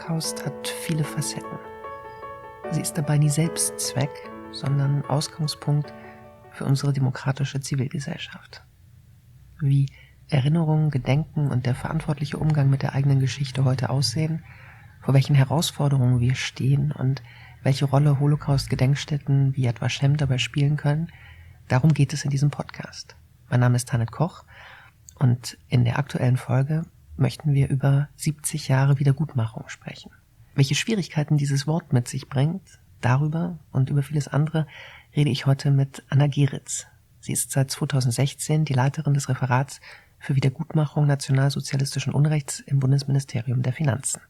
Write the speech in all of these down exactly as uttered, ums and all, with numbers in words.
Holocaust hat viele Facetten. Sie ist dabei nie Selbstzweck, sondern Ausgangspunkt für unsere demokratische Zivilgesellschaft. Wie Erinnerung, Gedenken und der verantwortliche Umgang mit der eigenen Geschichte heute aussehen, vor welchen Herausforderungen wir stehen und welche Rolle Holocaust-Gedenkstätten wie etwa Shem dabei spielen können, darum geht es in diesem Podcast. Mein Name ist Tanit Koch und in der aktuellen Folge möchten wir über siebzig Jahre Wiedergutmachung sprechen. Welche Schwierigkeiten dieses Wort mit sich bringt, darüber und über vieles andere rede ich heute mit Anna Geritz. Sie ist seit zweitausendsechzehn die Leiterin des Referats für Wiedergutmachung nationalsozialistischen Unrechts im Bundesministerium der Finanzen.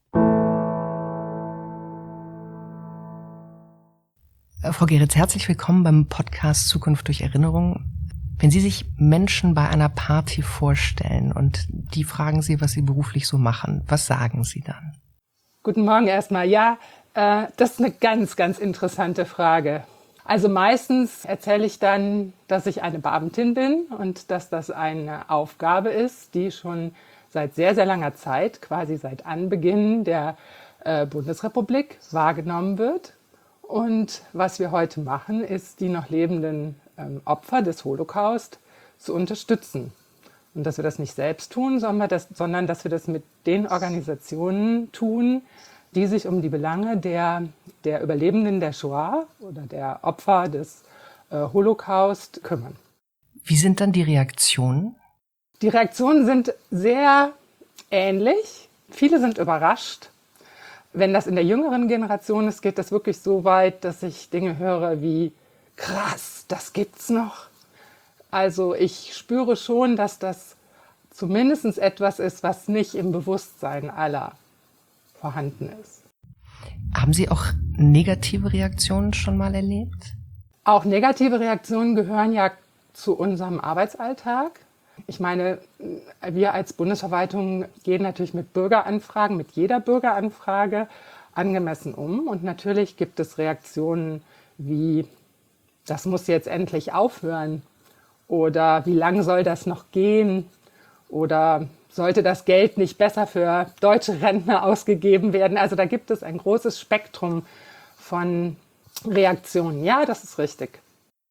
Frau Geritz, herzlich willkommen beim Podcast Zukunft durch Erinnerung. Wenn Sie sich Menschen bei einer Party vorstellen und die fragen Sie, was Sie beruflich so machen, was sagen Sie dann? Guten Morgen erstmal. Ja, äh, das ist eine ganz, ganz interessante Frage. Also meistens erzähle ich dann, dass ich eine Beamtin bin und dass das eine Aufgabe ist, die schon seit sehr, sehr langer Zeit, quasi seit Anbeginn der äh, Bundesrepublik, wahrgenommen wird. Und was wir heute machen, ist, die noch lebenden ähm, Opfer des Holocaust zu unterstützen. Und dass wir das nicht selbst tun, sondern, das, sondern dass wir das mit den Organisationen tun, die sich um die Belange der, der Überlebenden der Shoah oder der Opfer des äh, Holocaust kümmern. Wie sind dann die Reaktionen? Die Reaktionen sind sehr ähnlich. Viele sind überrascht. Wenn das in der jüngeren Generation ist, geht das wirklich so weit, dass ich Dinge höre wie, krass, das gibt's noch. Also ich spüre schon, dass das zumindest etwas ist, was nicht im Bewusstsein aller vorhanden ist. Haben Sie auch negative Reaktionen schon mal erlebt? Auch negative Reaktionen gehören ja zu unserem Arbeitsalltag. Ich meine, wir als Bundesverwaltung gehen natürlich mit Bürgeranfragen, mit jeder Bürgeranfrage angemessen um. Und natürlich gibt es Reaktionen wie, das muss jetzt endlich aufhören oder wie lange soll das noch gehen oder sollte das Geld nicht besser für deutsche Rentner ausgegeben werden. Also da gibt es ein großes Spektrum von Reaktionen. Ja, das ist richtig.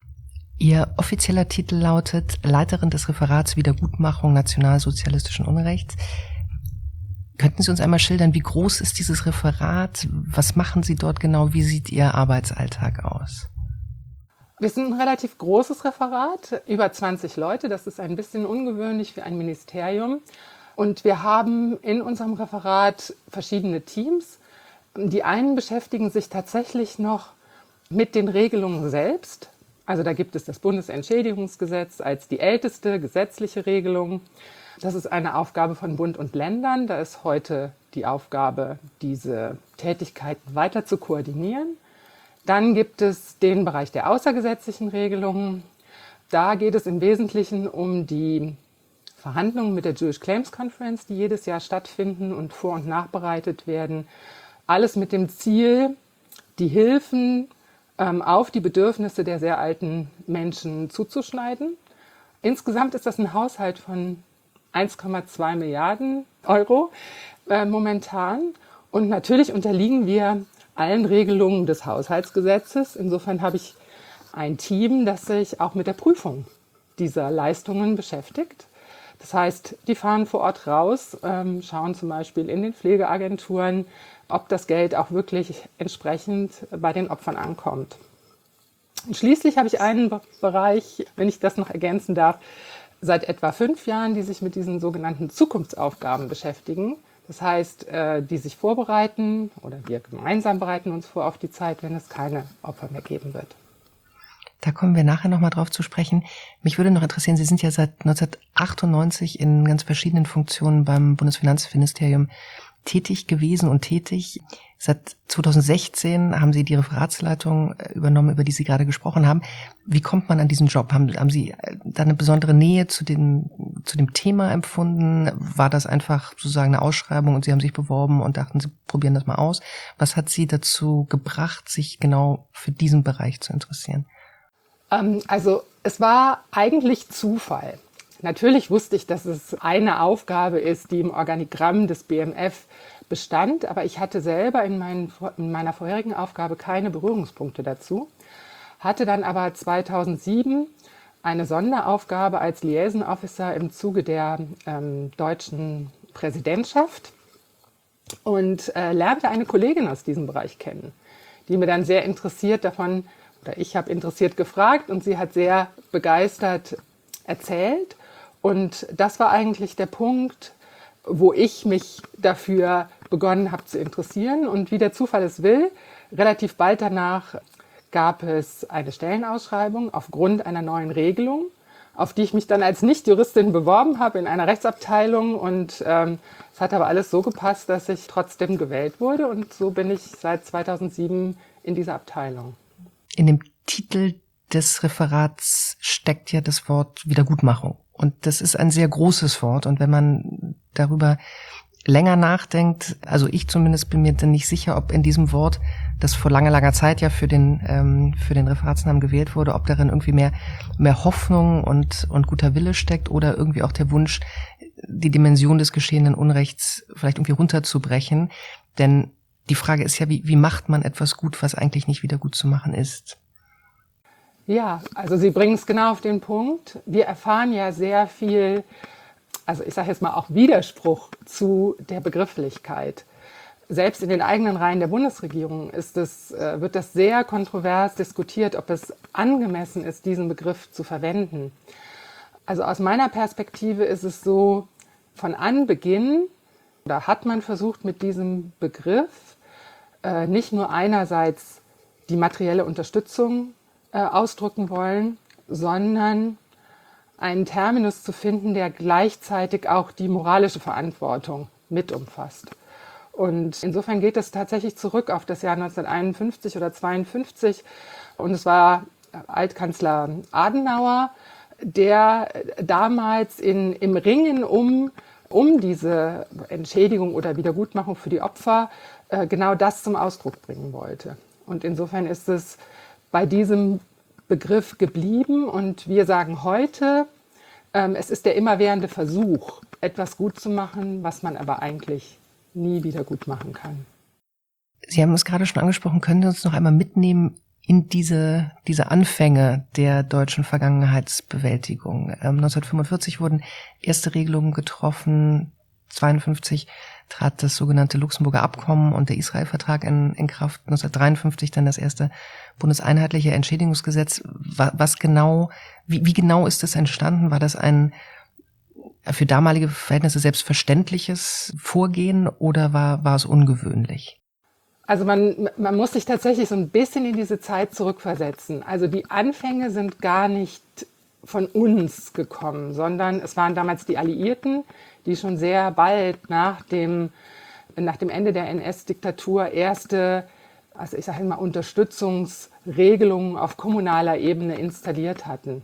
Ihr offizieller Titel lautet Leiterin des Referats Wiedergutmachung nationalsozialistischen Unrechts. Könnten Sie uns einmal schildern, wie groß ist dieses Referat? Was machen Sie dort genau? Wie sieht Ihr Arbeitsalltag aus? Wir sind ein relativ großes Referat, über zwanzig Leute. Das ist ein bisschen ungewöhnlich für ein Ministerium. Und wir haben in unserem Referat verschiedene Teams. Die einen beschäftigen sich tatsächlich noch mit den Regelungen selbst. Also da gibt es das Bundesentschädigungsgesetz als die älteste gesetzliche Regelung. Das ist eine Aufgabe von Bund und Ländern. Da ist heute die Aufgabe, diese Tätigkeiten weiter zu koordinieren. Dann gibt es den Bereich der außergesetzlichen Regelungen. Da geht es im Wesentlichen um die Verhandlungen mit der Jewish Claims Conference, die jedes Jahr stattfinden und vor- und nachbereitet werden. Alles mit dem Ziel, die Hilfen auf die Bedürfnisse der sehr alten Menschen zuzuschneiden. Insgesamt ist das ein Haushalt von eins Komma zwei Milliarden Euro äh, momentan. Und natürlich unterliegen wir allen Regelungen des Haushaltsgesetzes. Insofern habe ich ein Team, das sich auch mit der Prüfung dieser Leistungen beschäftigt. Das heißt, die fahren vor Ort raus, ähm, schauen zum Beispiel in den Pflegeagenturen, ob das Geld auch wirklich entsprechend bei den Opfern ankommt. Und schließlich habe ich einen Bereich, wenn ich das noch ergänzen darf, seit etwa fünf Jahren, die sich mit diesen sogenannten Zukunftsaufgaben beschäftigen. Das heißt, die sich vorbereiten oder wir gemeinsam bereiten uns vor auf die Zeit, wenn es keine Opfer mehr geben wird. Da kommen wir nachher nochmal drauf zu sprechen. Mich würde noch interessieren, Sie sind ja seit neunzehnhundertachtundneunzig in ganz verschiedenen Funktionen beim Bundesfinanzministerium tätig gewesen und tätig. Seit zweitausendsechzehn haben Sie die Referatsleitung übernommen, über die Sie gerade gesprochen haben. Wie kommt man an diesen Job? Haben, haben Sie da eine besondere Nähe zu, den, zu dem Thema empfunden? War das einfach sozusagen eine Ausschreibung und Sie haben sich beworben und dachten, Sie probieren das mal aus? Was hat Sie dazu gebracht, sich genau für diesen Bereich zu interessieren? Ähm, also es war eigentlich Zufall. Natürlich wusste ich, dass es eine Aufgabe ist, die im Organigramm des B M F bestand, aber ich hatte selber in, meinen, in meiner vorherigen Aufgabe keine Berührungspunkte dazu, hatte dann aber zweitausendsieben eine Sonderaufgabe als Liaison Officer im Zuge der ähm, deutschen Präsidentschaft und äh, lernte eine Kollegin aus diesem Bereich kennen, die mir dann sehr interessiert davon, oder ich habe interessiert gefragt und sie hat sehr begeistert erzählt. Und das war eigentlich der Punkt, wo ich mich dafür begonnen habe zu interessieren. Und wie der Zufall es will, relativ bald danach gab es eine Stellenausschreibung aufgrund einer neuen Regelung, auf die ich mich dann als Nicht-Juristin beworben habe in einer Rechtsabteilung. Und ähm, es hat aber alles so gepasst, dass ich trotzdem gewählt wurde. Und so bin ich seit zweitausendsieben in dieser Abteilung. In dem Titel des Referats steckt ja das Wort Wiedergutmachung. Und das ist ein sehr großes Wort. Und wenn man darüber länger nachdenkt, also ich zumindest bin mir dann nicht sicher, ob in diesem Wort, das vor langer, langer Zeit ja für den ähm, für den Referatsnamen gewählt wurde, ob darin irgendwie mehr mehr Hoffnung und und guter Wille steckt oder irgendwie auch der Wunsch, die Dimension des geschehenen Unrechts vielleicht irgendwie runterzubrechen. Denn die Frage ist ja, wie wie macht man etwas gut, was eigentlich nicht wieder gut zu machen ist? Ja, also Sie bringen es genau auf den Punkt. Wir erfahren ja sehr viel, also ich sage jetzt mal auch Widerspruch zu der Begrifflichkeit. Selbst in den eigenen Reihen der Bundesregierung ist es, äh, wird das sehr kontrovers diskutiert, ob es angemessen ist, diesen Begriff zu verwenden. Also aus meiner Perspektive ist es so, von Anbeginn, oder hat man versucht mit diesem Begriff äh, nicht nur einerseits die materielle Unterstützung äh, ausdrücken wollen, sondern einen Terminus zu finden, der gleichzeitig auch die moralische Verantwortung mit umfasst. Und insofern geht es tatsächlich zurück auf das Jahr neunzehnhunderteinundfünfzig oder zweiundfünfzig. Und es war Altkanzler Adenauer, der damals in, im Ringen um, um diese Entschädigung oder Wiedergutmachung für die Opfer äh, genau das zum Ausdruck bringen wollte. Und insofern ist es bei diesem Begriff geblieben. Und wir sagen heute, ähm, es ist der immerwährende Versuch, etwas gut zu machen, was man aber eigentlich nie wieder gut machen kann. Sie haben es gerade schon angesprochen, können Sie uns noch einmal mitnehmen in diese diese Anfänge der deutschen Vergangenheitsbewältigung? Ähm, neunzehnhundertfünfundvierzig wurden erste Regelungen getroffen, zweiundfünfzig trat das sogenannte Luxemburger Abkommen und der Israel-Vertrag in, in Kraft, neunzehnhundertdreiundfünfzig dann das erste bundeseinheitliche Entschädigungsgesetz. Was, was genau, wie, wie genau ist das entstanden? War das ein für damalige Verhältnisse selbstverständliches Vorgehen oder war, war es ungewöhnlich? Also man, man muss sich tatsächlich so ein bisschen in diese Zeit zurückversetzen. Also die Anfänge sind gar nicht von uns gekommen, sondern es waren damals die Alliierten, die schon sehr bald nach dem, nach dem Ende der N S-Diktatur erste, also ich sage mal, Unterstützungsregelungen auf kommunaler Ebene installiert hatten.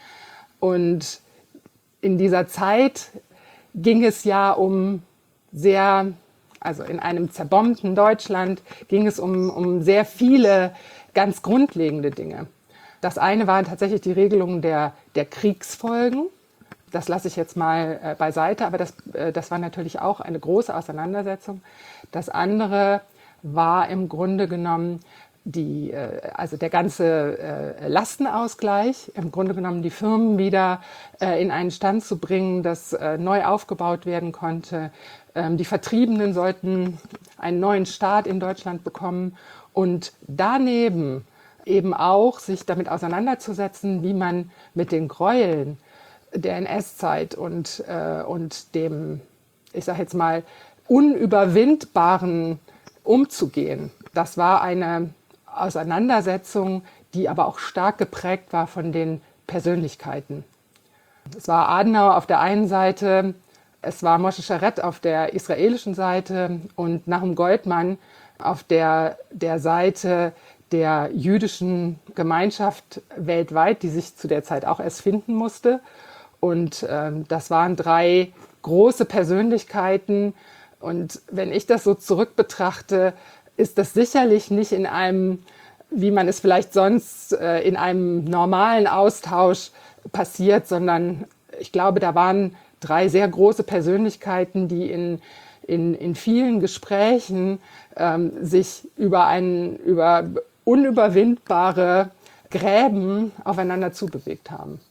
Und in dieser Zeit ging es ja um sehr, also in einem zerbombten Deutschland ging es um, um sehr viele ganz grundlegende Dinge. Das eine waren tatsächlich die Regelungen der, der Kriegsfolgen. Das lasse ich jetzt mal äh, beiseite, aber das, äh, das war natürlich auch eine große Auseinandersetzung. Das andere war im Grunde genommen die, äh, also der ganze äh, Lastenausgleich, im Grunde genommen die Firmen wieder äh, in einen Stand zu bringen, dass äh, neu aufgebaut werden konnte. Ähm, die Vertriebenen sollten einen neuen Staat in Deutschland bekommen und daneben eben auch sich damit auseinanderzusetzen, wie man mit den Gräueln der N S-Zeit und, äh, und dem, ich sage jetzt mal, unüberwindbaren umzugehen. Das war eine Auseinandersetzung, die aber auch stark geprägt war von den Persönlichkeiten. Es war Adenauer auf der einen Seite, es war Moshe Sharett auf der israelischen Seite und Nahum Goldmann auf der, der Seite der jüdischen Gemeinschaft weltweit, die sich zu der Zeit auch erst finden musste. Und ähm, das waren drei große Persönlichkeiten. Und wenn ich das so zurück betrachte, ist das sicherlich nicht in einem, wie man es vielleicht sonst äh, in einem normalen Austausch passiert, sondern ich glaube, da waren drei sehr große Persönlichkeiten, die in, in, in vielen Gesprächen ähm, sich über, einen, über unüberwindbare Gräben aufeinander zubewegt haben.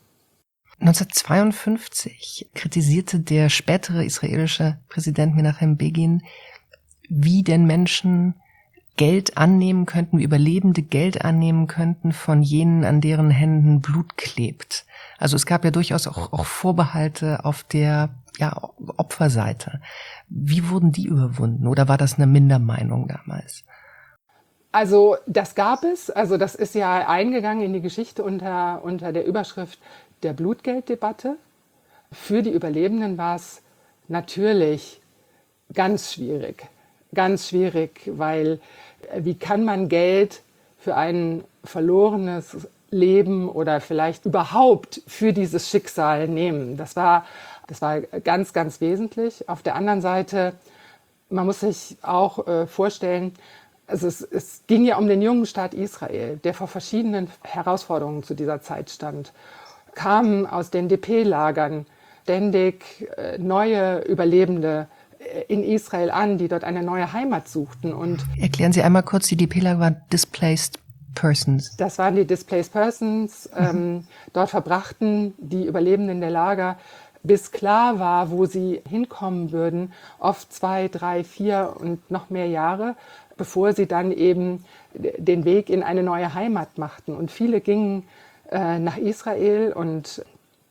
neunzehnhundertzweiundfünfzig kritisierte der spätere israelische Präsident Menachem Begin, wie denn Menschen Geld annehmen könnten, wie Überlebende Geld annehmen könnten von jenen, an deren Händen Blut klebt. Also es gab ja durchaus auch, auch Vorbehalte auf der ja, Opferseite. Wie wurden die überwunden oder war das eine Mindermeinung damals? Also das gab es, also das ist ja eingegangen in die Geschichte unter, unter der Überschrift der Blutgelddebatte. Für die Überlebenden war es natürlich ganz schwierig, ganz schwierig, weil wie kann man Geld für ein verlorenes Leben oder vielleicht überhaupt für dieses Schicksal nehmen? Das war, das war ganz, ganz wesentlich. Auf der anderen Seite, man muss sich auch äh, vorstellen, also es, es ging ja um den jungen Staat Israel, der vor verschiedenen Herausforderungen zu dieser Zeit stand. Kamen aus den D P-Lagern ständig äh, neue Überlebende in Israel an, die dort eine neue Heimat suchten. Und erklären Sie einmal kurz, die D P-Lager waren Displaced Persons. Das waren die Displaced Persons. Mhm. Ähm, dort verbrachten die Überlebenden der Lager, bis klar war, wo sie hinkommen würden, oft zwei, drei, vier und noch mehr Jahre, bevor sie dann eben den Weg in eine neue Heimat machten. Und viele gingen äh, nach Israel und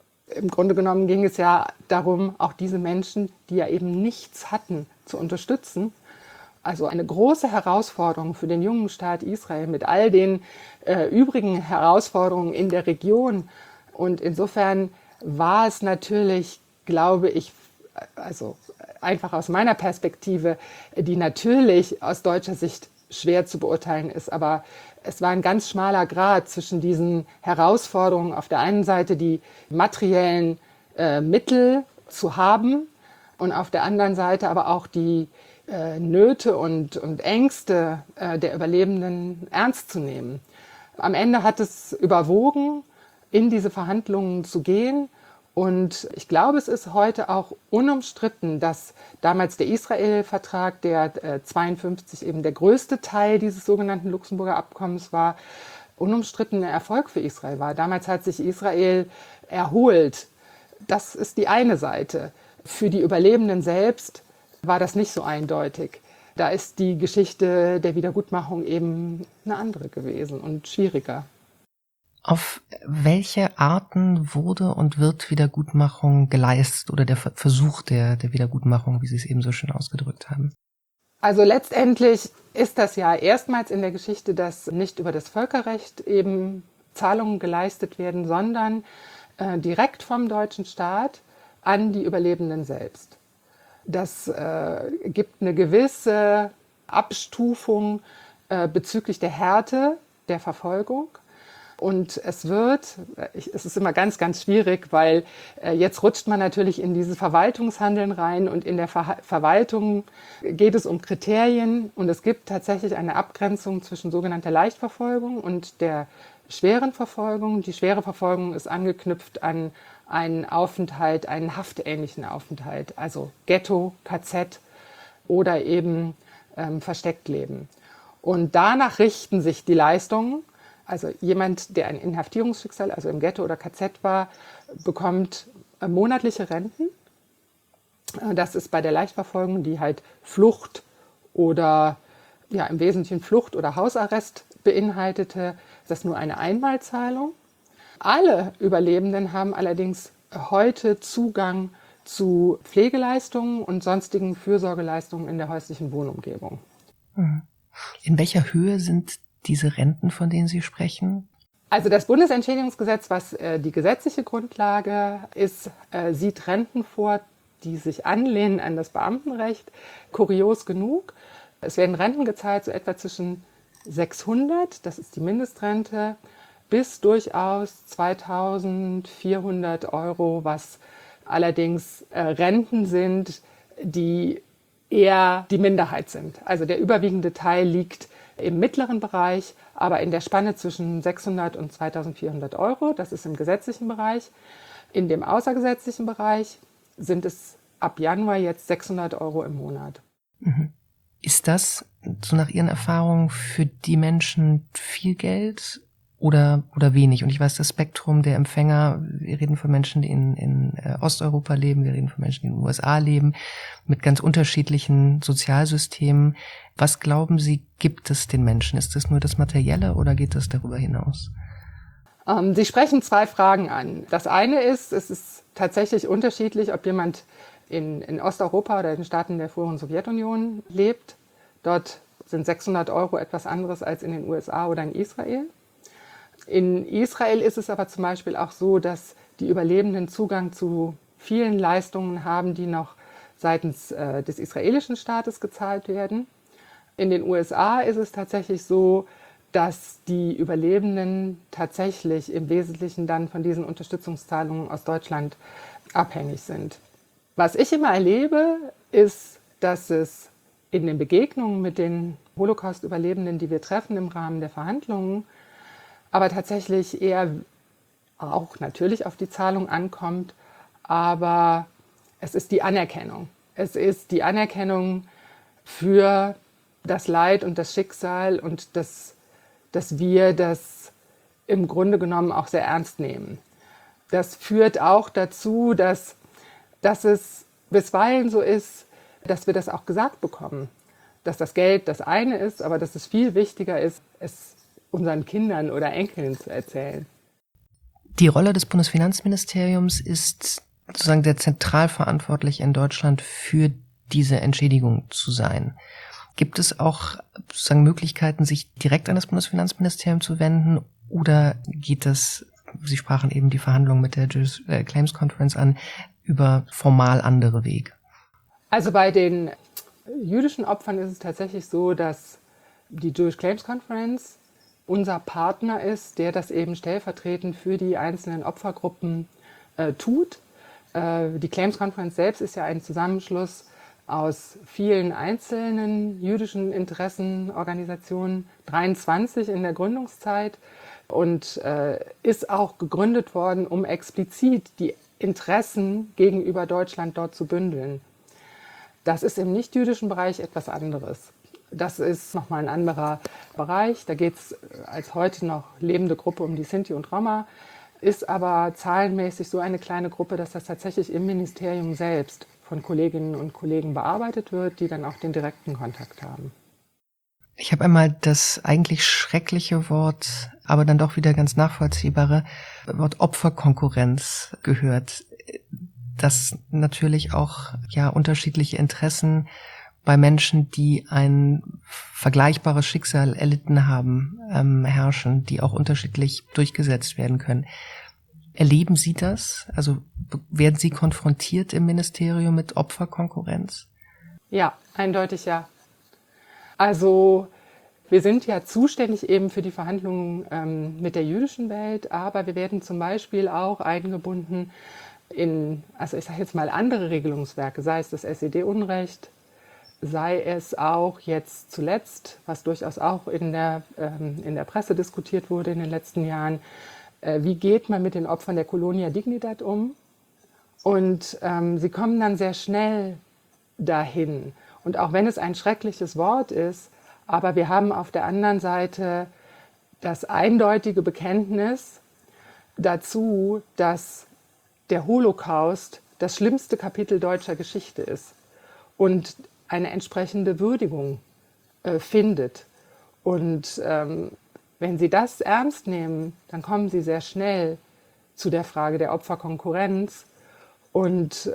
im Grunde genommen ging es ja darum, auch diese Menschen, die ja eben nichts hatten, zu unterstützen. Also eine große Herausforderung für den jungen Staat Israel mit all den äh, übrigen Herausforderungen in der Region. Und insofern war es natürlich, glaube ich, also einfach aus meiner Perspektive, die natürlich aus deutscher Sicht schwer zu beurteilen ist, aber es war ein ganz schmaler Grat zwischen diesen Herausforderungen, auf der einen Seite die materiellen äh, Mittel zu haben und auf der anderen Seite aber auch die äh, Nöte und, und Ängste äh, der Überlebenden ernst zu nehmen. Am Ende hat es überwogen, in diese Verhandlungen zu gehen. Und ich glaube, es ist heute auch unumstritten, dass damals der Israel-Vertrag, der äh, zweiundfünfzig eben der größte Teil dieses sogenannten Luxemburger Abkommens war, unumstritten ein Erfolg für Israel war. Damals hat sich Israel erholt. Das ist die eine Seite. Für die Überlebenden selbst war das nicht so eindeutig. Da ist die Geschichte der Wiedergutmachung eben eine andere gewesen und schwieriger. Auf welche Arten wurde und wird Wiedergutmachung geleistet oder der Versuch der, der Wiedergutmachung, wie Sie es eben so schön ausgedrückt haben? Also letztendlich ist das ja erstmals in der Geschichte, dass nicht über das Völkerrecht eben Zahlungen geleistet werden, sondern äh, direkt vom deutschen Staat an die Überlebenden selbst. Das äh, gibt eine gewisse Abstufung äh, bezüglich der Härte der Verfolgung. Und es wird, es ist immer ganz, ganz schwierig, weil äh, jetzt rutscht man natürlich in dieses Verwaltungshandeln rein und in der Ver- Verwaltung geht es um Kriterien und es gibt tatsächlich eine Abgrenzung zwischen sogenannter Leichtverfolgung und der schweren Verfolgung. Die schwere Verfolgung ist angeknüpft an einen Aufenthalt, einen haftähnlichen Aufenthalt, also Ghetto, K Z oder eben ähm, versteckt leben. Und danach richten sich die Leistungen. Also jemand, der ein Inhaftierungsschicksal, also im Ghetto oder K Z war, bekommt monatliche Renten. Das ist bei der Leichtverfolgung, die halt Flucht oder ja im Wesentlichen Flucht oder Hausarrest beinhaltete, das nur eine Einmalzahlung. Alle Überlebenden haben allerdings heute Zugang zu Pflegeleistungen und sonstigen Fürsorgeleistungen in der häuslichen Wohnumgebung. In welcher Höhe sind diese Renten, von denen Sie sprechen? Also das Bundesentschädigungsgesetz, was äh, die gesetzliche Grundlage ist, äh, sieht Renten vor, die sich anlehnen an das Beamtenrecht. Kurios genug. Es werden Renten gezahlt, so etwa zwischen sechshundert, das ist die Mindestrente, bis durchaus zweitausendvierhundert Euro, was allerdings äh, Renten sind, die eher die Minderheit sind. Also der überwiegende Teil liegt im mittleren Bereich, aber in der Spanne zwischen sechshundert und zweitausendvierhundert Euro. Das ist im gesetzlichen Bereich. In dem außergesetzlichen Bereich sind es ab Januar jetzt sechshundert Euro im Monat. Mhm. Ist das, so nach Ihren Erfahrungen, für die Menschen viel Geld oder oder wenig? Und ich weiß, das Spektrum der Empfänger, wir reden von Menschen, die in, in Osteuropa leben, wir reden von Menschen, die in den U S A leben, mit ganz unterschiedlichen Sozialsystemen. Was glauben Sie, gibt es den Menschen? Ist das nur das Materielle oder geht das darüber hinaus? Ähm, Sie sprechen zwei Fragen an. Das eine ist, es ist tatsächlich unterschiedlich, ob jemand in, in Osteuropa oder in den Staaten der früheren Sowjetunion lebt. Dort sind sechshundert Euro etwas anderes als in den U S A oder in Israel. In Israel ist es aber zum Beispiel auch so, dass die Überlebenden Zugang zu vielen Leistungen haben, die noch seitens äh, des israelischen Staates gezahlt werden. In den U S A ist es tatsächlich so, dass die Überlebenden tatsächlich im Wesentlichen dann von diesen Unterstützungszahlungen aus Deutschland abhängig sind. Was ich immer erlebe, ist, dass es in den Begegnungen mit den Holocaust-Überlebenden, die wir treffen im Rahmen der Verhandlungen, aber tatsächlich eher auch natürlich auf die Zahlung ankommt, aber es ist die Anerkennung. Es ist die Anerkennung für das Leid und das Schicksal und das, dass wir das im Grunde genommen auch sehr ernst nehmen. Das führt auch dazu, dass, dass es bisweilen so ist, dass wir das auch gesagt bekommen, dass das Geld das eine ist, aber dass es viel wichtiger ist, es unseren Kindern oder Enkeln zu erzählen. Die Rolle des Bundesfinanzministeriums ist sozusagen der zentral verantwortlich in Deutschland für diese Entschädigung zu sein. Gibt es auch sozusagen Möglichkeiten, sich direkt an das Bundesfinanzministerium zu wenden oder geht das, Sie sprachen eben die Verhandlungen mit der Jewish Claims Conference an, über formal andere Wege? Also bei den jüdischen Opfern ist es tatsächlich so, dass die Jewish Claims Conference unser Partner ist, der das eben stellvertretend für die einzelnen Opfergruppen äh, tut. Äh, die Claims Conference selbst ist ja ein Zusammenschluss aus vielen einzelnen jüdischen Interessenorganisationen, dreiundzwanzig in der Gründungszeit, und äh, ist auch gegründet worden, um explizit die Interessen gegenüber Deutschland dort zu bündeln. Das ist im nicht-jüdischen Bereich etwas anderes. Das ist nochmal ein anderer Bereich. Da geht es als heute noch lebende Gruppe um die Sinti und Roma, ist aber zahlenmäßig so eine kleine Gruppe, dass das tatsächlich im Ministerium selbst von Kolleginnen und Kollegen bearbeitet wird, die dann auch den direkten Kontakt haben. Ich habe einmal das eigentlich schreckliche Wort, aber dann doch wieder ganz nachvollziehbare Wort Opferkonkurrenz gehört, das natürlich auch ja unterschiedliche Interessen bei Menschen, die ein vergleichbares Schicksal erlitten haben, ähm, herrschen, die auch unterschiedlich durchgesetzt werden können. Erleben Sie das? Also werden Sie konfrontiert im Ministerium mit Opferkonkurrenz? Ja, eindeutig ja. Also wir sind ja zuständig eben für die Verhandlungen ähm, mit der jüdischen Welt, aber wir werden zum Beispiel auch eingebunden in, also ich sage jetzt mal andere Regelungswerke, sei es das S E D-Unrecht, sei es auch jetzt zuletzt, was durchaus auch in der, ähm, in der Presse diskutiert wurde in den letzten Jahren, äh, wie geht man mit den Opfern der Colonia Dignidad um? Und ähm, sie kommen dann sehr schnell dahin. Und auch wenn es ein schreckliches Wort ist, aber wir haben auf der anderen Seite das eindeutige Bekenntnis dazu, dass der Holocaust das schlimmste Kapitel deutscher Geschichte ist und eine entsprechende Würdigung äh, findet. Und ähm, wenn Sie das ernst nehmen, dann kommen Sie sehr schnell zu der Frage der Opferkonkurrenz. Und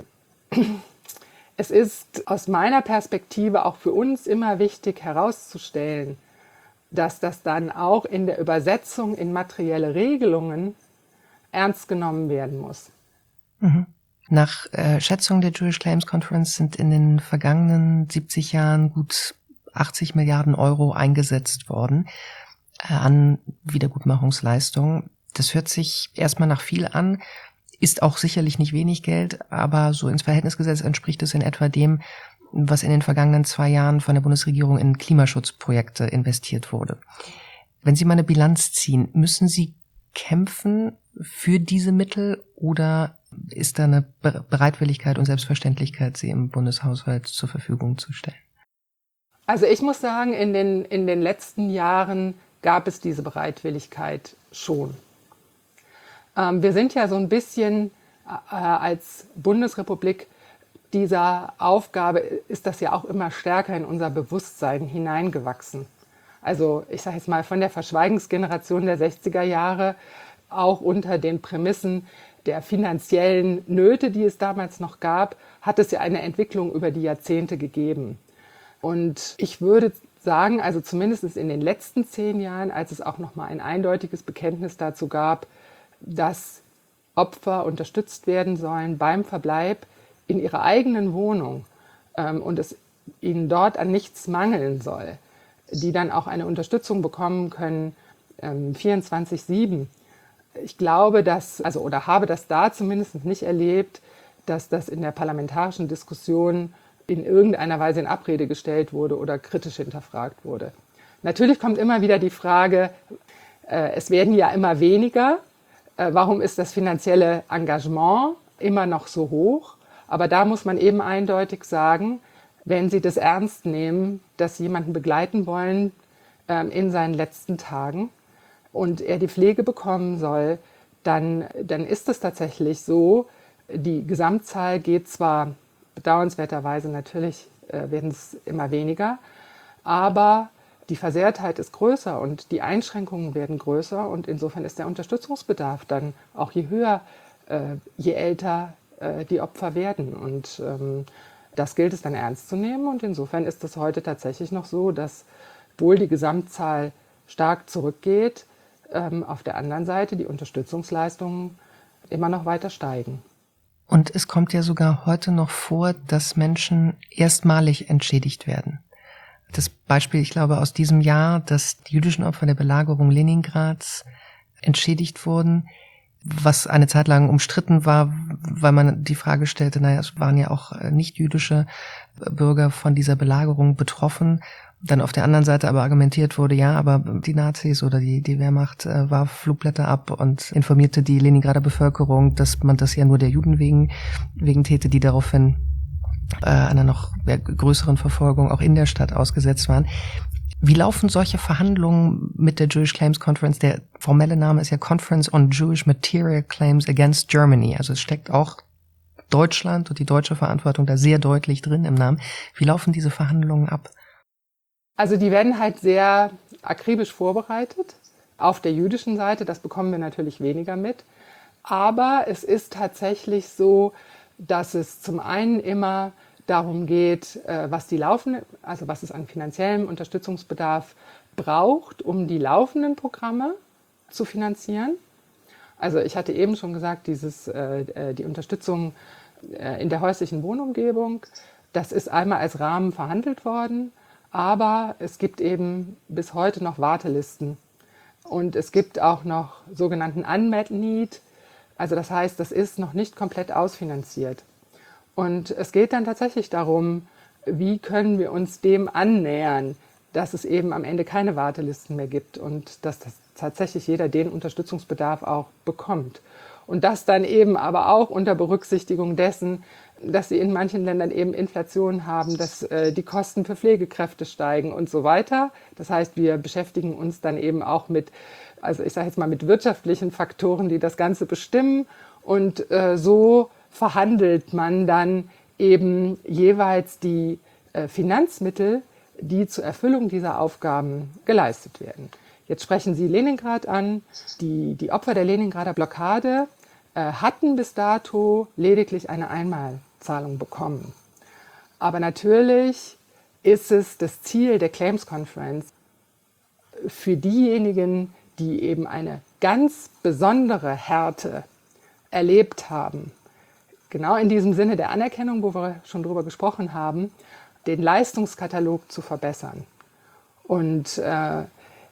es ist aus meiner Perspektive auch für uns immer wichtig herauszustellen, dass das dann auch in der Übersetzung in materielle Regelungen ernst genommen werden muss. Mhm. Nach äh, Schätzung der Jewish Claims Conference sind in den vergangenen siebzig Jahren gut achtzig Milliarden Euro eingesetzt worden äh, an Wiedergutmachungsleistungen. Das hört sich erstmal nach viel an, ist auch sicherlich nicht wenig Geld, aber so ins Verhältnis gesetzt entspricht es in etwa dem, was in den vergangenen zwei Jahren von der Bundesregierung in Klimaschutzprojekte investiert wurde. Wenn Sie mal eine Bilanz ziehen, müssen Sie kämpfen für diese Mittel oder ist da eine Bereitwilligkeit und Selbstverständlichkeit, sie im Bundeshaushalt zur Verfügung zu stellen? Also ich muss sagen, in den, in den letzten Jahren gab es diese Bereitwilligkeit schon. Ähm, wir sind ja so ein bisschen äh, als Bundesrepublik dieser Aufgabe, ist das ja auch immer stärker in unser Bewusstsein hineingewachsen. Also ich sage jetzt mal von der Verschweigensgeneration der sechziger Jahre, auch unter den Prämissen der finanziellen Nöte, die es damals noch gab, hat es ja eine Entwicklung über die Jahrzehnte gegeben. Und ich würde sagen, also zumindest in den letzten zehn Jahren, als es auch noch mal ein eindeutiges Bekenntnis dazu gab, dass Opfer unterstützt werden sollen beim Verbleib in ihrer eigenen Wohnung ähm, und es ihnen dort an nichts mangeln soll, die dann auch eine Unterstützung bekommen können, ähm, vierundzwanzig sieben. Ich glaube, dass, also oder habe das da zumindest nicht erlebt, dass das in der parlamentarischen Diskussion in irgendeiner Weise in Abrede gestellt wurde oder kritisch hinterfragt wurde. Natürlich kommt immer wieder die Frage, äh, es werden ja immer weniger. Äh, warum ist das finanzielle Engagement immer noch so hoch? Aber da muss man eben eindeutig sagen, wenn Sie das ernst nehmen, dass Sie jemanden begleiten wollen ähm, in seinen letzten Tagen und er die Pflege bekommen soll, dann, dann ist es tatsächlich so, die Gesamtzahl geht zwar bedauernswerterweise natürlich, äh, werden es immer weniger, aber die Versehrtheit ist größer und die Einschränkungen werden größer und insofern ist der Unterstützungsbedarf dann auch je höher, äh, je älter äh, die Opfer werden. Und ähm, das gilt es dann ernst zu nehmen und insofern ist es heute tatsächlich noch so, dass wohl die Gesamtzahl stark zurückgeht, ähm, auf der anderen Seite die Unterstützungsleistungen immer noch weiter steigen. Und es kommt ja sogar heute noch vor, dass Menschen erstmalig entschädigt werden. Das Beispiel, ich glaube, aus diesem Jahr, dass die jüdischen Opfer der Belagerung Leningrads entschädigt wurden, was eine Zeit lang umstritten war, weil man die Frage stellte, naja, es waren ja auch nicht-jüdische Bürger von dieser Belagerung betroffen. Dann auf der anderen Seite aber argumentiert wurde, ja, aber die Nazis oder die, die Wehrmacht äh, warf Flugblätter ab und informierte die Leningrader Bevölkerung, dass man das ja nur der Juden wegen, wegen täte, die daraufhin äh, einer noch größeren Verfolgung auch in der Stadt ausgesetzt waren. Wie laufen solche Verhandlungen mit der Jewish Claims Conference? Der formelle Name ist ja Conference on Jewish Material Claims Against Germany. Also es steckt auch Deutschland und die deutsche Verantwortung da sehr deutlich drin im Namen. Wie laufen diese Verhandlungen ab? Also die werden halt sehr akribisch vorbereitet auf der jüdischen Seite. Das bekommen wir natürlich weniger mit. Aber es ist tatsächlich so, dass es zum einen immer darum geht, was die laufenden, also was es an finanziellem Unterstützungsbedarf braucht, um die laufenden Programme zu finanzieren. Also ich hatte eben schon gesagt, dieses, die Unterstützung in der häuslichen Wohnumgebung, das ist einmal als Rahmen verhandelt worden. Aber es gibt eben bis heute noch Wartelisten und es gibt auch noch sogenannten Unmet Need. Also das heißt, das ist noch nicht komplett ausfinanziert. Und es geht dann tatsächlich darum, wie können wir uns dem annähern, dass es eben am Ende keine Wartelisten mehr gibt und dass das tatsächlich jeder den Unterstützungsbedarf auch bekommt. Und das dann eben aber auch unter Berücksichtigung dessen, dass sie in manchen Ländern eben Inflation haben, dass äh, die Kosten für Pflegekräfte steigen und so weiter. Das heißt, wir beschäftigen uns dann eben auch mit, also ich sage jetzt mal mit wirtschaftlichen Faktoren, die das Ganze bestimmen. Und äh, so verhandelt man dann eben jeweils die äh, Finanzmittel, die zur Erfüllung dieser Aufgaben geleistet werden. Jetzt sprechen Sie Leningrad an. Die, die Opfer der Leningrader Blockade äh, hatten bis dato lediglich eine Einmalzahlung bekommen. Aber natürlich ist es das Ziel der Claims Conference, für diejenigen, die eben eine ganz besondere Härte erlebt haben, genau in diesem Sinne der Anerkennung, wo wir schon drüber gesprochen haben, den Leistungskatalog zu verbessern. Und äh,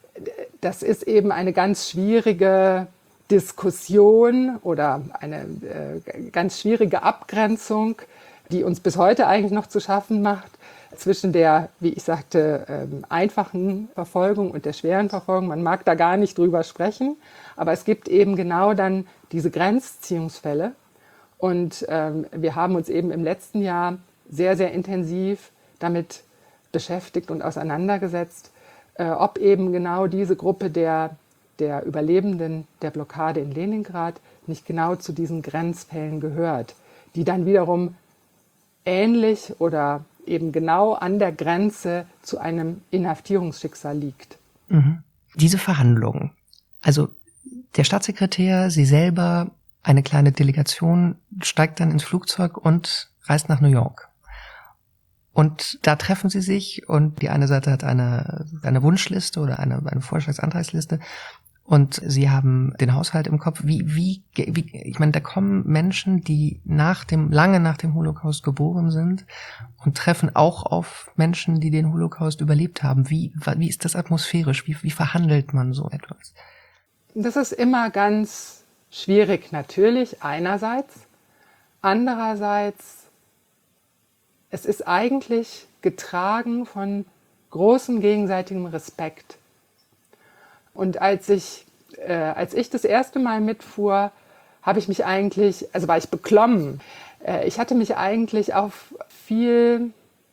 das ist eben eine ganz schwierige Diskussion oder eine äh, ganz schwierige Abgrenzung, die uns bis heute eigentlich noch zu schaffen macht, zwischen der, wie ich sagte, ähm, einfachen Verfolgung und der schweren Verfolgung. Man mag da gar nicht drüber sprechen, aber es gibt eben genau dann diese Grenzziehungsfälle. Und ähm, wir haben uns eben im letzten Jahr sehr, sehr intensiv damit beschäftigt und auseinandergesetzt, äh, ob eben genau diese Gruppe der, der Überlebenden der Blockade in Leningrad nicht genau zu diesen Grenzfällen gehört, die dann wiederum ähnlich oder eben genau an der Grenze zu einem Inhaftierungsschicksal liegt. Mhm. Diese Verhandlungen, also der Staatssekretär, Sie selber, eine kleine Delegation steigt dann ins Flugzeug und reist nach New York. Und da treffen sie sich und die eine Seite hat eine, eine Wunschliste oder eine, eine Vorschlagsantragsliste und sie haben den Haushalt im Kopf. Wie, wie, wie, ich meine, da kommen Menschen, die nach dem, lange nach dem Holocaust geboren sind und treffen auch auf Menschen, die den Holocaust überlebt haben. Wie, wie ist das atmosphärisch? Wie, wie verhandelt man so etwas? Das ist immer ganz schwierig, natürlich, einerseits. Andererseits, es ist eigentlich getragen von großem gegenseitigem Respekt. Und als ich, äh, als ich das erste Mal mitfuhr, habe ich mich eigentlich, also war ich beklommen. Äh, ich hatte mich eigentlich auf viel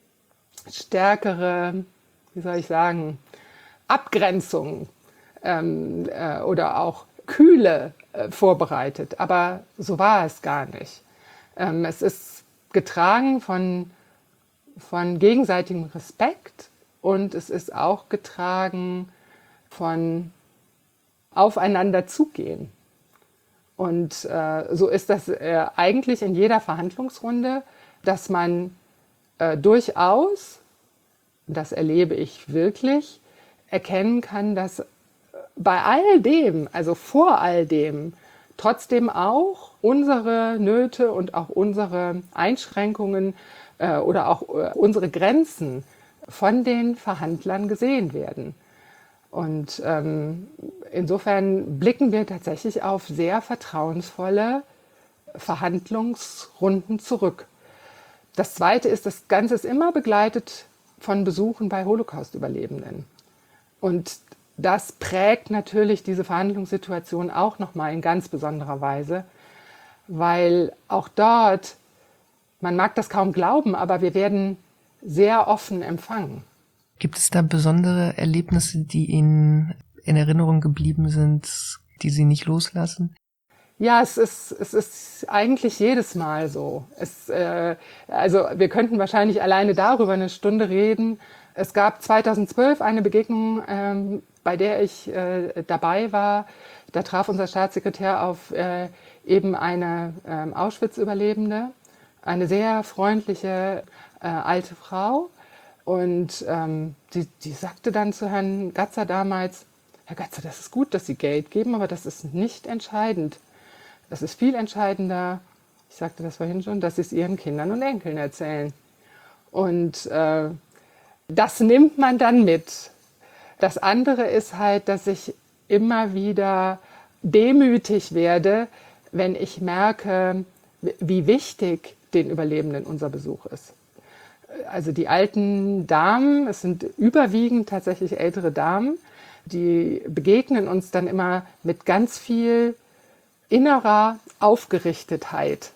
stärkere, wie soll ich sagen, Abgrenzung ähm, äh, oder auch Kühle äh, vorbereitet. Aber so war es gar nicht. Ähm, es ist getragen von, von gegenseitigem Respekt und es ist auch getragen von aufeinander zugehen. Und äh, so ist das äh, eigentlich in jeder Verhandlungsrunde, dass man äh, durchaus, das erlebe ich wirklich, erkennen kann, dass bei all dem, also vor all dem, trotzdem auch unsere Nöte und auch unsere Einschränkungen äh, oder auch äh, unsere Grenzen von den Verhandlern gesehen werden. Und ähm, insofern blicken wir tatsächlich auf sehr vertrauensvolle Verhandlungsrunden zurück. Das Zweite ist, das Ganze ist immer begleitet von Besuchen bei Holocaust-Überlebenden. Und das prägt natürlich diese Verhandlungssituation auch nochmal in ganz besonderer Weise, weil auch dort, man mag das kaum glauben, aber wir werden sehr offen empfangen. Gibt es da besondere Erlebnisse, die Ihnen in Erinnerung geblieben sind, die Sie nicht loslassen? Ja, es ist, es ist eigentlich jedes Mal so. Es, äh, also wir könnten wahrscheinlich alleine darüber eine Stunde reden. Es gab zweitausendzwölf eine Begegnung, ähm, bei der ich äh, dabei war. Da traf unser Staatssekretär auf äh, eben eine äh, Auschwitz-Überlebende, eine sehr freundliche äh, alte Frau. Und ähm, die, die sagte dann zu Herrn Gatzer damals, Herr Gatzer, das ist gut, dass Sie Geld geben, aber das ist nicht entscheidend. Das ist viel entscheidender, ich sagte das vorhin schon, dass Sie es Ihren Kindern und Enkeln erzählen. Und äh, das nimmt man dann mit. Das andere ist halt, dass ich immer wieder demütig werde, wenn ich merke, wie wichtig den Überlebenden unser Besuch ist. Also die alten Damen, es sind überwiegend tatsächlich ältere Damen, die begegnen uns dann immer mit ganz viel innerer Aufgerichtetheit.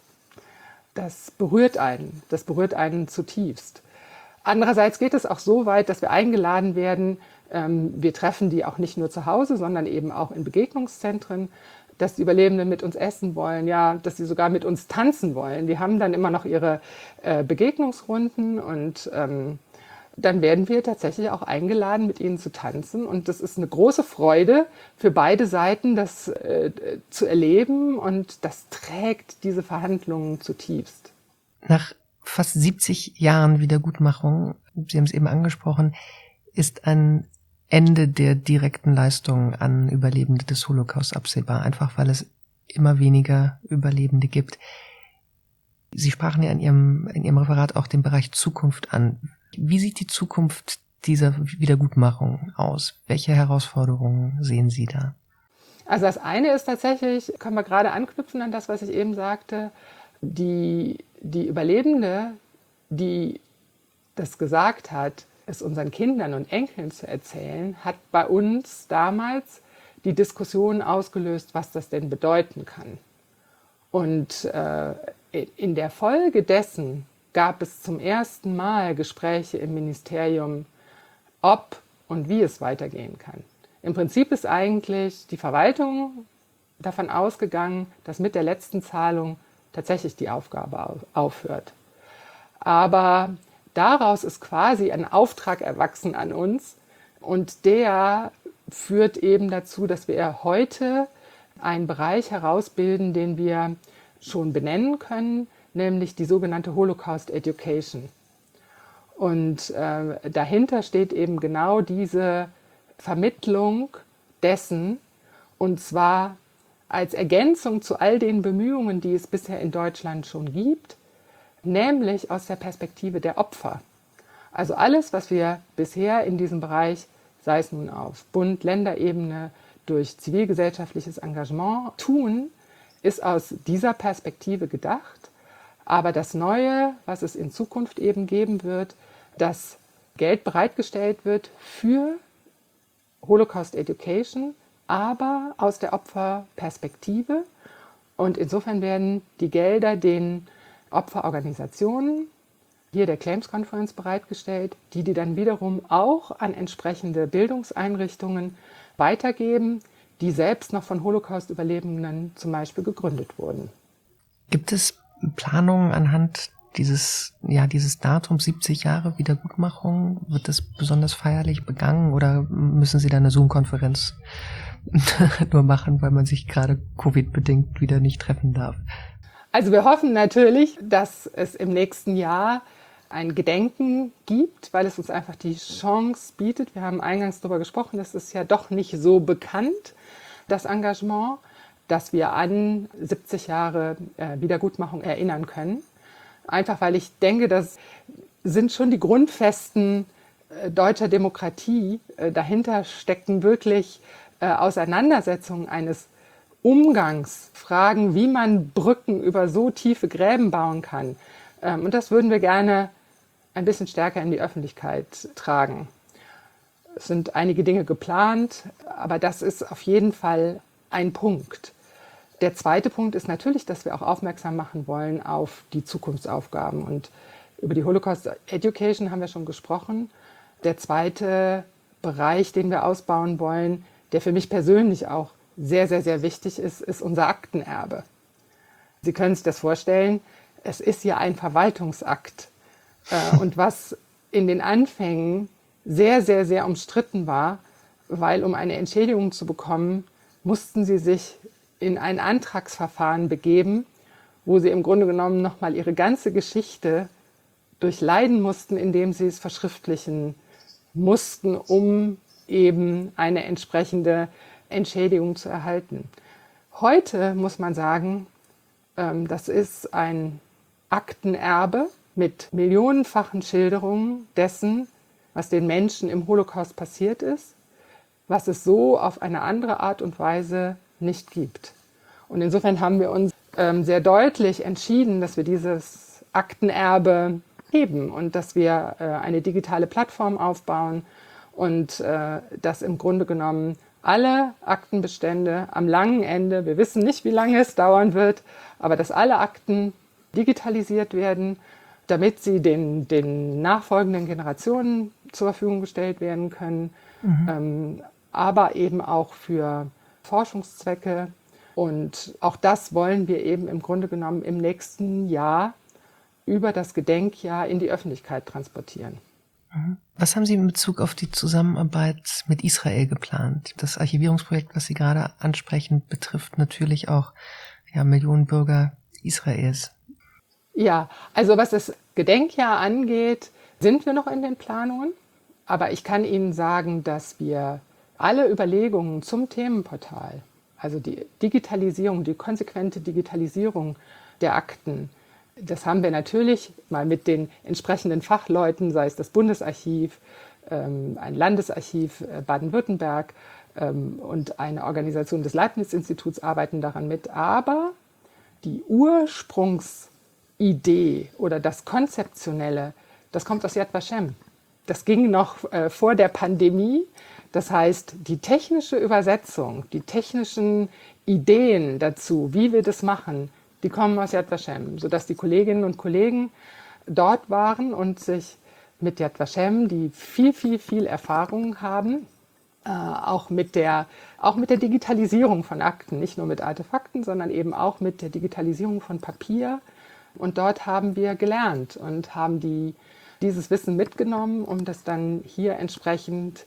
Das berührt einen, das berührt einen zutiefst. Andererseits geht es auch so weit, dass wir eingeladen werden, ähm, wir treffen die auch nicht nur zu Hause, sondern eben auch in Begegnungszentren, dass die Überlebenden mit uns essen wollen, ja, dass sie sogar mit uns tanzen wollen. Die haben dann immer noch ihre äh, Begegnungsrunden und ähm, dann werden wir tatsächlich auch eingeladen, mit ihnen zu tanzen. Und das ist eine große Freude für beide Seiten, das äh, zu erleben und das trägt diese Verhandlungen zutiefst. Nach fast siebzig Jahren Wiedergutmachung, Sie haben es eben angesprochen, ist ein Ende der direkten Leistungen an Überlebende des Holocaust absehbar, einfach weil es immer weniger Überlebende gibt. Sie sprachen ja in Ihrem, in Ihrem Referat auch den Bereich Zukunft an. Wie sieht die Zukunft dieser Wiedergutmachung aus? Welche Herausforderungen sehen Sie da? Also das eine ist tatsächlich, können wir gerade anknüpfen an das, was ich eben sagte, die, die Überlebende, die das gesagt hat, es unseren Kindern und Enkeln zu erzählen, hat bei uns damals die Diskussion ausgelöst, was das denn bedeuten kann. Und äh, in der Folge dessen gab es zum ersten Mal Gespräche im Ministerium, ob und wie es weitergehen kann. Im Prinzip ist eigentlich die Verwaltung davon ausgegangen, dass mit der letzten Zahlung tatsächlich die Aufgabe aufhört. Aber daraus ist quasi ein Auftrag erwachsen an uns und der führt eben dazu, dass wir heute einen Bereich herausbilden, den wir schon benennen können, nämlich die sogenannte Holocaust Education. Und äh, dahinter steht eben genau diese Vermittlung dessen, und zwar als Ergänzung zu all den Bemühungen, die es bisher in Deutschland schon gibt, nämlich aus der Perspektive der Opfer. Also alles, was wir bisher in diesem Bereich, sei es nun auf Bund-, Länderebene, durch zivilgesellschaftliches Engagement tun, ist aus dieser Perspektive gedacht. Aber das Neue, was es in Zukunft eben geben wird, dass Geld bereitgestellt wird für Holocaust Education, aber aus der Opferperspektive. Und insofern werden die Gelder den Opferorganisationen, hier der Claims Conference, bereitgestellt, die die dann wiederum auch an entsprechende Bildungseinrichtungen weitergeben, die selbst noch von Holocaust-Überlebenden zum Beispiel gegründet wurden. Gibt es Planungen anhand dieses, ja, dieses Datum siebzig Jahre Wiedergutmachung? Wird das besonders feierlich begangen oder müssen Sie da eine Zoom-Konferenz nur machen, weil man sich gerade Covid-bedingt wieder nicht treffen darf? Also wir hoffen natürlich, dass es im nächsten Jahr ein Gedenken gibt, weil es uns einfach die Chance bietet. Wir haben eingangs darüber gesprochen, das ist ja doch nicht so bekannt, das Engagement, dass wir an siebzig Jahre äh, Wiedergutmachung erinnern können. Einfach weil ich denke, das sind schon die Grundfesten äh, deutscher Demokratie. Äh, dahinter stecken wirklich äh, Auseinandersetzungen eines Umgangs, Fragen, wie man Brücken über so tiefe Gräben bauen kann. Ähm, und das würden wir gerne ein bisschen stärker in die Öffentlichkeit tragen. Es sind einige Dinge geplant, aber das ist auf jeden Fall ein Punkt. Der zweite Punkt ist natürlich, dass wir auch aufmerksam machen wollen auf die Zukunftsaufgaben. Und über die Holocaust Education haben wir schon gesprochen. Der zweite Bereich, den wir ausbauen wollen, der für mich persönlich auch sehr, sehr, sehr wichtig ist, ist unser Aktenerbe. Sie können sich das vorstellen, es ist ja ein Verwaltungsakt. Und was in den Anfängen sehr, sehr, sehr umstritten war, weil um eine Entschädigung zu bekommen, mussten sie sich in ein Antragsverfahren begeben, wo sie im Grunde genommen nochmal ihre ganze Geschichte durchleiden mussten, indem sie es verschriftlichen mussten, um eben eine entsprechende Entschädigung zu erhalten. Heute muss man sagen, das ist ein Aktenerbe mit millionenfachen Schilderungen dessen, was den Menschen im Holocaust passiert ist, was es so auf eine andere Art und Weise nicht gibt. Und insofern haben wir uns ähm, sehr deutlich entschieden, dass wir dieses Aktenerbe heben und dass wir äh, eine digitale Plattform aufbauen und äh, dass im Grunde genommen alle Aktenbestände am langen Ende, wir wissen nicht, wie lange es dauern wird, aber dass alle Akten digitalisiert werden, damit sie den, den nachfolgenden Generationen zur Verfügung gestellt werden können, mhm. ähm, aber eben auch für Forschungszwecke. Und auch das wollen wir eben im Grunde genommen im nächsten Jahr über das Gedenkjahr in die Öffentlichkeit transportieren. Was haben Sie in Bezug auf die Zusammenarbeit mit Israel geplant? Das Archivierungsprojekt, was Sie gerade ansprechen, betrifft natürlich auch ja, Millionen Bürger Israels. Ja, also was das Gedenkjahr angeht, sind wir noch in den Planungen. Aber ich kann Ihnen sagen, dass wir alle Überlegungen zum Themenportal, also die Digitalisierung, die konsequente Digitalisierung der Akten, das haben wir natürlich mal mit den entsprechenden Fachleuten, sei es das Bundesarchiv, ähm, ein Landesarchiv äh, Baden-Württemberg ähm, und eine Organisation des Leibniz-Instituts arbeiten daran mit. Aber die Ursprungsidee oder das Konzeptionelle, das kommt aus Yad Vashem. Das ging noch äh, vor der Pandemie. Das heißt, die technische Übersetzung, die technischen Ideen dazu, wie wir das machen, die kommen aus Yad Vashem, sodass die Kolleginnen und Kollegen dort waren und sich mit Yad Vashem, die viel, viel, viel Erfahrung haben, äh, auch, mit der, auch mit der Digitalisierung von Akten, nicht nur mit Artefakten, sondern eben auch mit der Digitalisierung von Papier. Und dort haben wir gelernt und haben die, dieses Wissen mitgenommen, um das dann hier entsprechend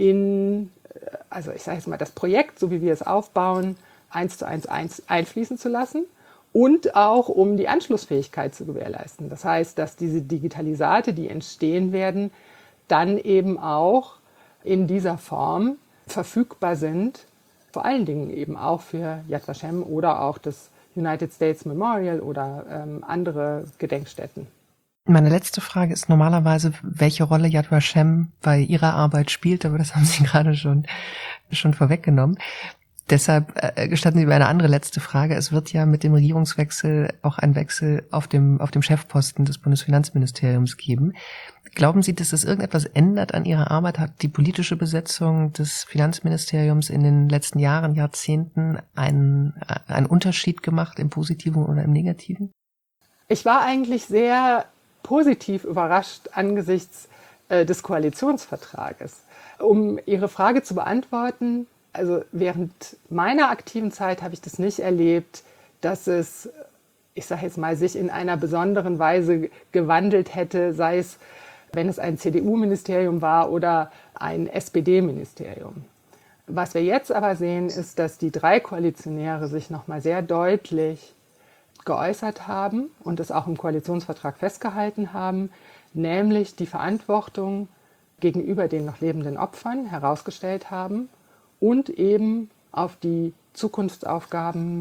in, also ich sage jetzt mal, das Projekt, so wie wir es aufbauen, eins zu eins einfließen zu lassen. Und auch, um die Anschlussfähigkeit zu gewährleisten. Das heißt, dass diese Digitalisate, die entstehen werden, dann eben auch in dieser Form verfügbar sind, vor allen Dingen eben auch für Yad Vashem oder auch das United States Memorial oder ähm, andere Gedenkstätten. Meine letzte Frage ist normalerweise, welche Rolle Yad Vashem bei Ihrer Arbeit spielt, aber das haben Sie gerade schon, schon vorweggenommen. Deshalb äh, gestatten Sie mir eine andere letzte Frage. Es wird ja mit dem Regierungswechsel auch einen Wechsel auf dem, auf dem Chefposten des Bundesfinanzministeriums geben. Glauben Sie, dass das irgendetwas ändert an Ihrer Arbeit? Hat die politische Besetzung des Finanzministeriums in den letzten Jahren, Jahrzehnten einen, einen Unterschied gemacht, im Positiven oder im Negativen? Ich war eigentlich sehr positiv überrascht angesichts äh, des Koalitionsvertrages. Um Ihre Frage zu beantworten, also während meiner aktiven Zeit habe ich das nicht erlebt, dass es, ich sage jetzt mal, sich in einer besonderen Weise gewandelt hätte, sei es, wenn es ein C D U-Ministerium war oder ein S P D-Ministerium. Was wir jetzt aber sehen, ist, dass die drei Koalitionäre sich nochmal sehr deutlich geäußert haben und es auch im Koalitionsvertrag festgehalten haben, nämlich die Verantwortung gegenüber den noch lebenden Opfern herausgestellt haben und eben auf die Zukunftsaufgaben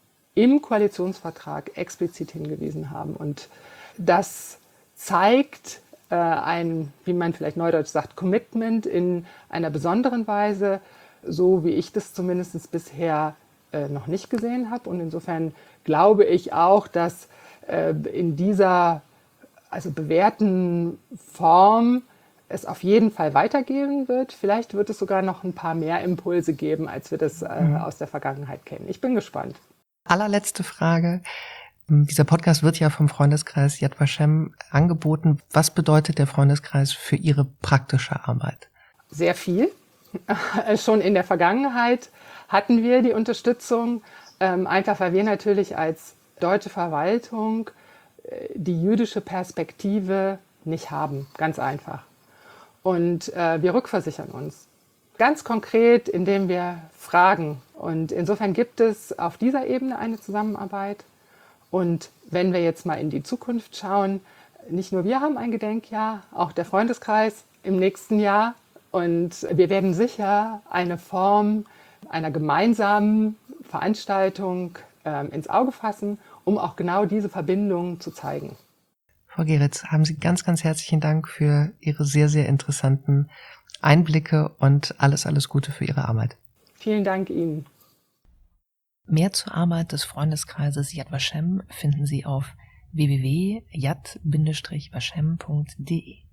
im Koalitionsvertrag explizit hingewiesen haben. Und das zeigt äh, ein, wie man vielleicht neudeutsch sagt, Commitment in einer besonderen Weise, so wie ich das zumindest bisher äh, noch nicht gesehen habe. Und insofern glaube ich auch, dass äh, in dieser also bewährten Form es auf jeden Fall weitergehen wird. Vielleicht wird es sogar noch ein paar mehr Impulse geben, als wir das äh, mhm. aus der Vergangenheit kennen. Ich bin gespannt. Allerletzte Frage. Dieser Podcast wird ja vom Freundeskreis Yad Vashem angeboten. Was bedeutet der Freundeskreis für Ihre praktische Arbeit? Sehr viel. Schon in der Vergangenheit hatten wir die Unterstützung, ähm, einfach weil wir natürlich als deutsche Verwaltung äh, die jüdische Perspektive nicht haben. Ganz einfach. Und äh, wir rückversichern uns. Ganz konkret, indem wir fragen. Und insofern gibt es auf dieser Ebene eine Zusammenarbeit. Und wenn wir jetzt mal in die Zukunft schauen, nicht nur wir haben ein Gedenkjahr, auch der Freundeskreis im nächsten Jahr. Und wir werden sicher eine Form einer gemeinsamen Veranstaltung äh, ins Auge fassen, um auch genau diese Verbindung zu zeigen. Frau Geritz, haben Sie ganz, ganz herzlichen Dank für Ihre sehr, sehr interessanten Einblicke und alles, alles Gute für Ihre Arbeit. Vielen Dank Ihnen. Mehr zur Arbeit des Freundeskreises Yad Vashem finden Sie auf w w w punkt yad Bindestrich vashem punkt de.